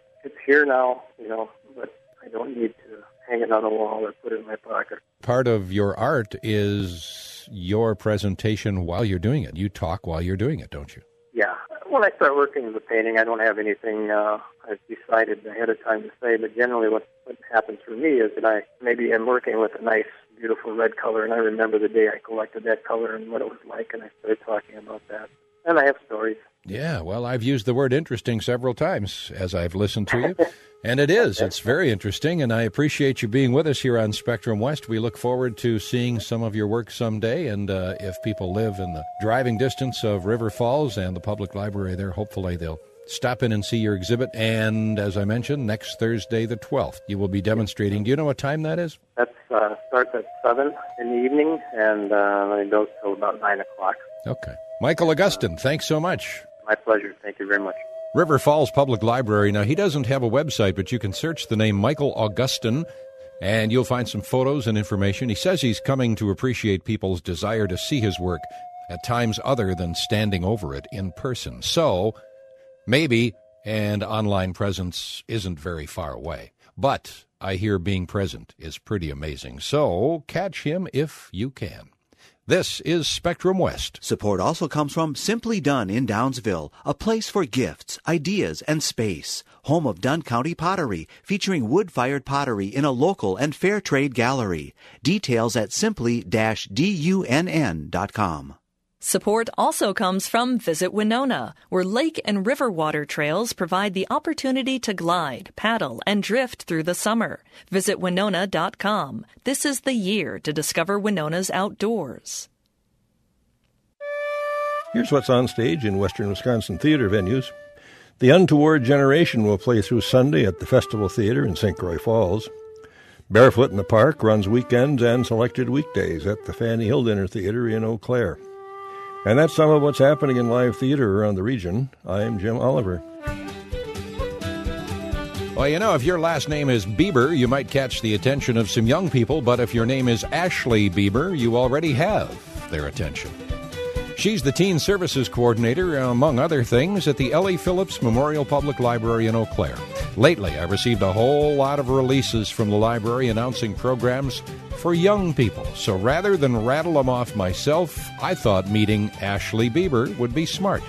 here now, you know, but I don't need to hang it on the wall or put it in my pocket. Part of your art is your presentation while you're doing it. You talk while you're doing it, don't you? Yeah. When I start working with painting, I don't have anything uh, I've decided ahead of time to say, but generally what, what happens for me is that I maybe am working with a nice, beautiful red color, and I remember the day I collected that color and what it was like, and I started talking about that. And I have stories. Yeah, well, I've used the word interesting several times as I've listened to you, and it is. It's very interesting, and I appreciate you being with us here on Spectrum West. We look forward to seeing some of your work someday, and uh, if people live in the driving distance of River Falls and the public library there, hopefully they'll stop in and see your exhibit. And as I mentioned, next Thursday the twelfth, you will be demonstrating. Do you know what time that is? That uh, starts at seven in the evening, and uh, it goes till about nine o'clock. Okay. Michael Augustin, thanks so much. My pleasure. Thank you very much. River Falls Public Library. Now, he doesn't have a website, but you can search the name Michael Augustin, and you'll find some photos and information. He says he's coming to appreciate people's desire to see his work at times other than standing over it in person. So, maybe an online presence isn't very far away. But I hear being present is pretty amazing. So, catch him if you can. This is Spectrum West. Support also comes from Simply Done in Downsville, a place for gifts, ideas, and space. Home of Dunn County Pottery, featuring wood-fired pottery in a local and fair trade gallery. Details at simply dash dunn dot com. Support also comes from Visit Winona, where lake and river water trails provide the opportunity to glide, paddle, and drift through the summer. Visit winona dot com. This is the year to discover Winona's outdoors. Here's what's on stage in Western Wisconsin theater venues. The Untoward Generation will play through Sunday at the Festival Theater in Saint Croix Falls. Barefoot in the Park runs weekends and selected weekdays at the Fanny Hill Dinner Theater in Eau Claire. And that's some of what's happening in live theater around the region. I'm Jim Oliver. Well, you know, if your last name is Bieber, you might catch the attention of some young people, but if your name is Ashley Bieber, you already have their attention. She's the Teen Services Coordinator, among other things, at the Ellie Phillips Memorial Public Library in Eau Claire. Lately, I received a whole lot of releases from the library announcing programs for young people. So rather than rattle them off myself, I thought meeting Ashley Bieber would be smart.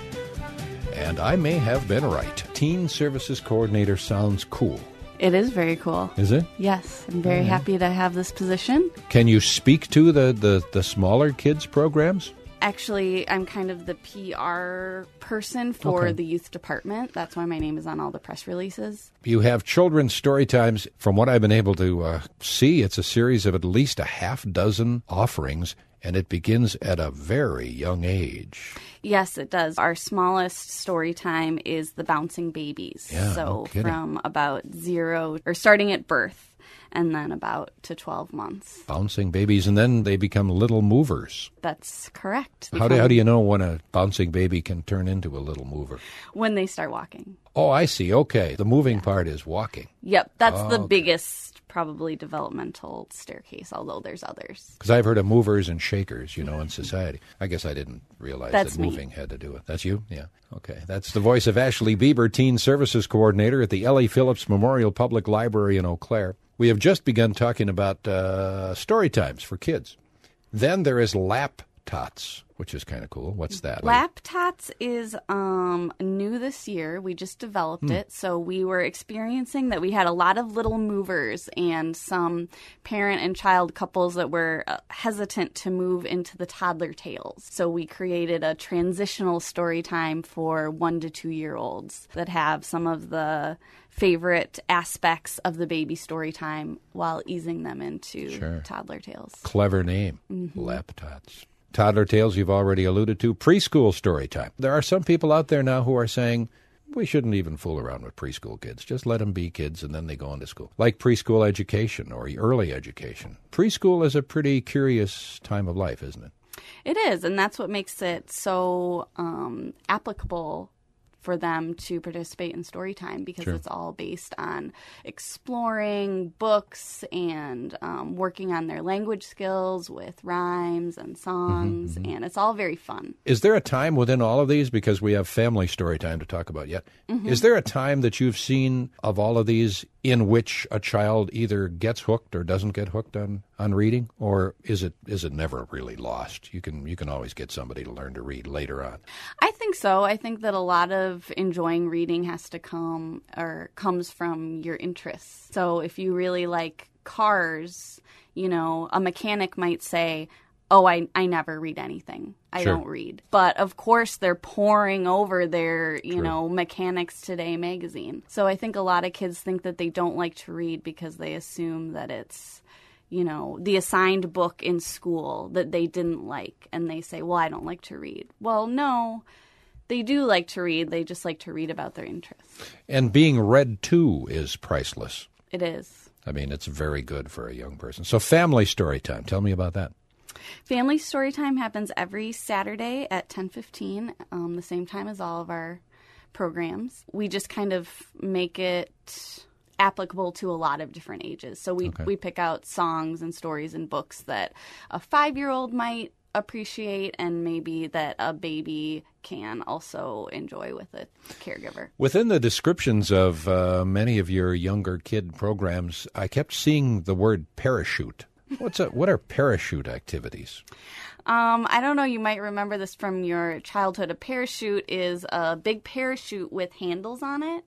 And I may have been right. Teen Services Coordinator sounds cool. It is very cool. Is it? Yes. I'm very Mm-hmm. happy to have this position. Can you speak to the, the, the smaller kids programs? Actually, I'm kind of the P R person for Okay. the youth department. That's why my name is on all the press releases. You have children's story times. From what I've been able to uh, see, it's a series of at least a half dozen offerings, and it begins at a very young age. Yes, it does. Our smallest story time is the Bouncing Babies. Yeah, no so kidding. from about zero, or starting at birth, and then about to twelve months. Bouncing babies, and then they become little movers. That's correct. How do, how do you know when a bouncing baby can turn into a little mover? When they start walking. Oh, I see. Okay. The moving part is walking. Yep, that's Oh, the okay. biggest, probably, developmental staircase, although there's others. Because I've heard of movers and shakers, you know, in society. I guess I didn't realize That's that me. moving had to do it. That's you? Yeah. Okay. That's the voice of Ashley Bieber, Teen Services Coordinator at the Ellie Phillips Memorial Public Library in Eau Claire. We have just begun talking about uh, story times for kids. Then there is Lap Tots, which is kind of cool. What's that? Lap Tots is um, new this year. We just developed Hmm. it. So we were experiencing that we had a lot of little movers and some parent and child couples that were uh, hesitant to move into the toddler tales. So we created a transitional story time for one to two year olds that have some of the favorite aspects of the baby story time while easing them into Sure. toddler tales. Clever name, Mm-hmm. Lap Tots. Toddler tales you've already alluded to. Preschool story time. There are some people out there now who are saying, we shouldn't even fool around with preschool kids. Just let them be kids and then they go into school. Like preschool education or early education. Preschool is a pretty curious time of life, isn't it? It is, and that's what makes it so um, applicable for them to participate in story time because Sure. it's all based on exploring books and um, working on their language skills with rhymes and songs, Mm-hmm, and it's all very fun. Is there a time within all of these, because we have family story time to talk about yet, Mm-hmm. is there a time that you've seen of all of these in which a child either gets hooked or doesn't get hooked on, on reading? Or is it is it never really lost? You can you can always get somebody to learn to read later on. I think so. I think that a lot of enjoying reading has to come or comes from your interests. So if you really like cars, you know, a mechanic might say, oh, I, I never read anything. I Sure. don't read. But of course, they're poring over their, you True. know, Mechanics Today magazine. So I think a lot of kids think that they don't like to read because they assume that it's, you know, the assigned book in school that they didn't like. And they say, well, I don't like to read. Well, no, they do like to read. They just like to read about their interests. And being read to is priceless. It is. I mean, it's very good for a young person. So family story time. Tell me about that. Family Storytime happens every Saturday at ten fifteen, um, the same time as all of our programs. We just kind of make it applicable to a lot of different ages. So we, Okay. we pick out songs and stories and books that a five-year-old might appreciate and maybe that a baby can also enjoy with a caregiver. Within the descriptions of uh, many of your younger kid programs, I kept seeing the word parachute. What's a, what are parachute activities? Um, I don't know, you might remember this from your childhood. A parachute is a big parachute with handles on it.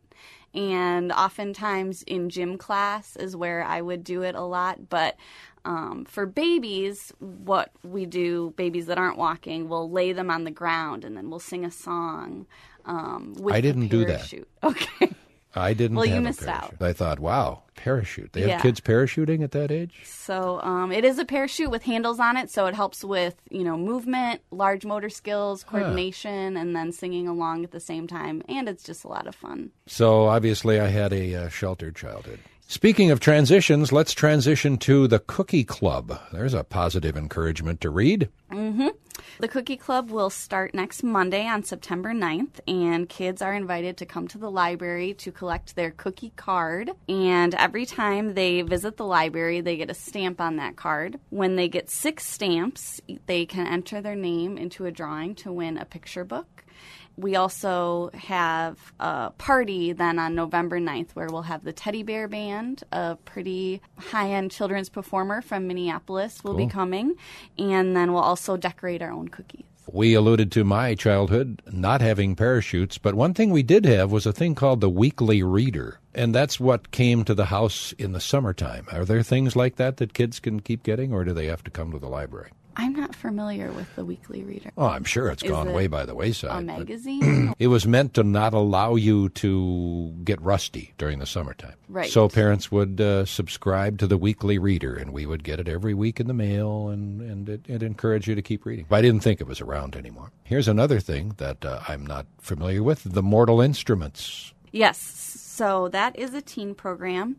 And oftentimes in gym class is where I would do it a lot. But um, for babies, what we do, babies that aren't walking, we'll lay them on the ground and then we'll sing a song um, with I didn't the do that. parachute. Okay. I didn't Well, you have missed a parachute. out. I thought, wow, parachute. They have Yeah. kids parachuting at that age? So um, it is a parachute with handles on it, so it helps with, you know, movement, large motor skills, coordination, and then singing along at the same time. And it's just a lot of fun. So obviously I had a uh, sheltered childhood. Speaking of transitions, let's transition to the Cookie Club. There's a positive encouragement to read. Mm-hmm. The Cookie Club will start next Monday on September ninth, and kids are invited to come to the library to collect their cookie card. And every time they visit the library, they get a stamp on that card. When they get six stamps, they can enter their name into a drawing to win a picture book. We also have a party then on November ninth where we'll have the Teddy Bear Band, a pretty high-end children's performer from Minneapolis will be Cool. coming, and then we'll also decorate our own cookies. We alluded to my childhood not having parachutes, but one thing we did have was a thing called the Weekly Reader, and that's what came to the house in the summertime. Are there things like that that kids can keep getting, or do they have to come to the library? I'm not familiar with the Weekly Reader. Oh, I'm sure it's Is gone it way by the wayside. A but magazine? it was meant to not allow you to get rusty during the summertime. Right. So parents would uh, subscribe to the Weekly Reader, and we would get it every week in the mail, and, and it, it encouraged you to keep reading. But I didn't think it was around anymore. Here's another thing that uh, I'm not familiar with, the Mortal Instruments. Yes. So that is a teen program.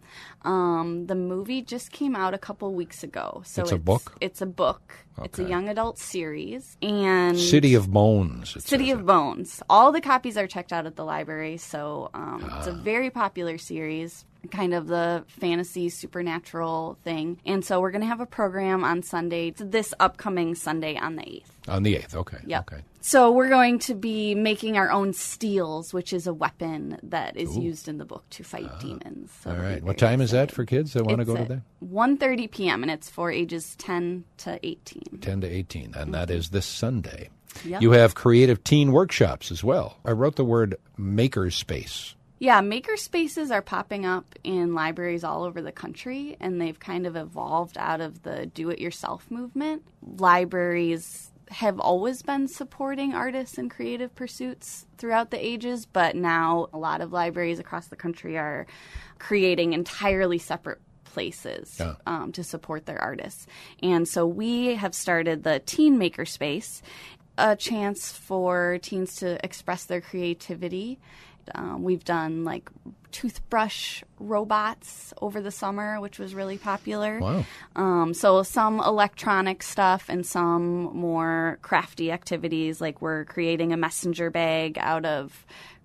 Um, the movie just came out a couple weeks ago. So It's a book? It's a book. It's a Okay. young adult series. And City of Bones. it City says of it. Bones. All the copies are checked out at the library, so um, it's a Ah. very popular series, kind of the fantasy supernatural thing. And so we're going to have a program on Sunday, this upcoming Sunday on the eighth. On the eighth, okay. Yep. Okay. So we're going to be making our own steels, which is a weapon that is Ooh. used in the book to fight demons. So All it'll be right. What very time is that exciting. for kids that want to It's go to at that? one thirty p.m. and it's for ages ten to eighteen. ten to eighteen, and that is this Sunday. Yep. You have creative teen workshops as well. I wrote the word makerspace. Yeah, maker spaces are popping up in libraries all over the country, and they've kind of evolved out of the do-it-yourself movement. Libraries have always been supporting artists and creative pursuits throughout the ages, but now a lot of libraries across the country are creating entirely separate places Yeah. um, to support their artists. And so we have started the Teen Makerspace, a chance for teens to express their creativity. Um, we've done like toothbrush robots over the summer, which was really popular. Wow. Um, so some electronic stuff and some more crafty activities, like we're creating a messenger bag out of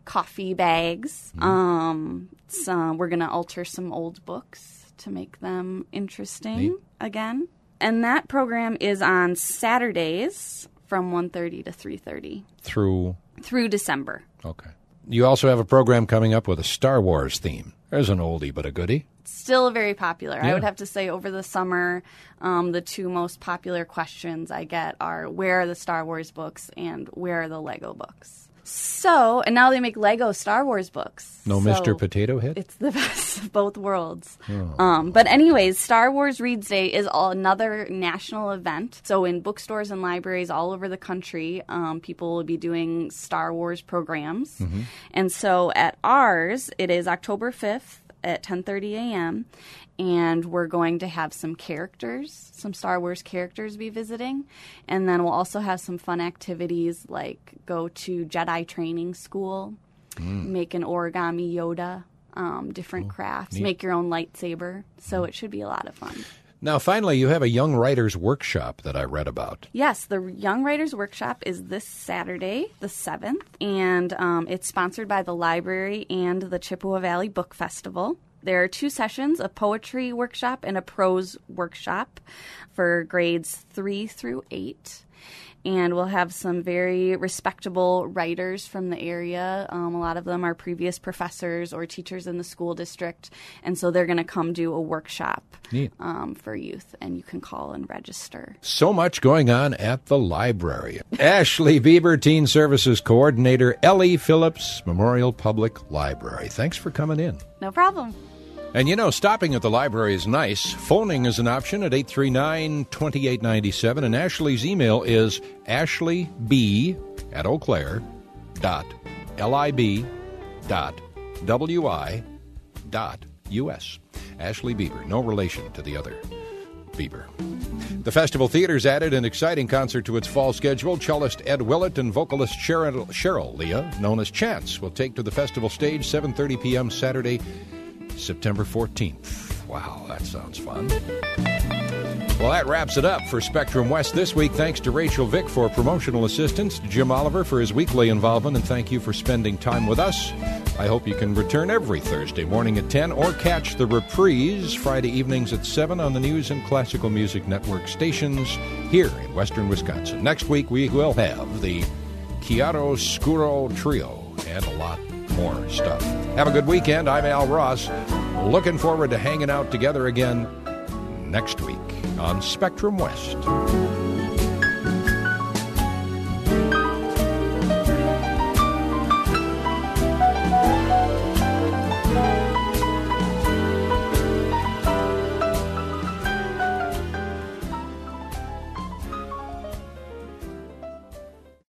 coffee bags. Mm. Um, some, we're going to alter some old books to make them interesting Neat. again. And that program is on Saturdays from one thirty to three thirty. Through? Through December. Okay. You also have a program coming up with a Star Wars theme. There's an oldie but a goodie. Still very popular. Yeah. I would have to say over the summer, um, the two most popular questions I get are where are the Star Wars books and where are the Lego books? So, and now they make Lego Star Wars books. No so Mister Potato Head? It's the best of both worlds. Oh. Um, but anyways, Star Wars Reads Day is all, another national event. So in bookstores and libraries all over the country, um, people will be doing Star Wars programs. Mm-hmm. And so at ours, it is October fifth at ten thirty a.m., and we're going to have some characters, some Star Wars characters be visiting, and then we'll also have some fun activities like go to Jedi training school, mm. make an origami Yoda, um, different oh, crafts, neat. Make your own lightsaber, so mm. it should be a lot of fun. Now, finally, you have a Young Writers Workshop that I read about. Yes, the Young Writers Workshop is this Saturday, the seventh, and um, it's sponsored by the library and the Chippewa Valley Book Festival. There are two sessions, a poetry workshop and a prose workshop for grades three through eight. And we'll have some very respectable writers from the area. Um, a lot of them are previous professors or teachers in the school district. And so they're going to come do a workshop um, for youth, and you can call and register. So much going on at the library. Ashley Bieber, Teen Services Coordinator, Ellie Phillips, Memorial Public Library. Thanks for coming in. No problem. And you know, stopping at the library is nice. Phoning is an option at eight three nine, two eight nine seven. And Ashley's email is ashleyb at eauclaire dot lib dot wi dot us. Ashley Bieber, no relation to the other Bieber. The Festival Theater's added an exciting concert to its fall schedule. Cellist Ed Willett and vocalist Cheryl, Cheryl Leah, known as Chance, will take to the festival stage seven thirty p.m. Saturday, September fourteenth. Wow, that sounds fun. Well, that wraps it up for Spectrum West this week. Thanks to Rachel Vick for promotional assistance, to Jim Oliver for his weekly involvement, and thank you for spending time with us. I hope you can return every Thursday morning at ten or catch the reprise Friday evenings at seven on the News and Classical Music Network stations here in western Wisconsin. Next week, we will have the Chiaroscuro Trio and a lot more stuff. Have a good weekend. I'm Al Ross. Looking forward to hanging out together again next week on Spectrum West.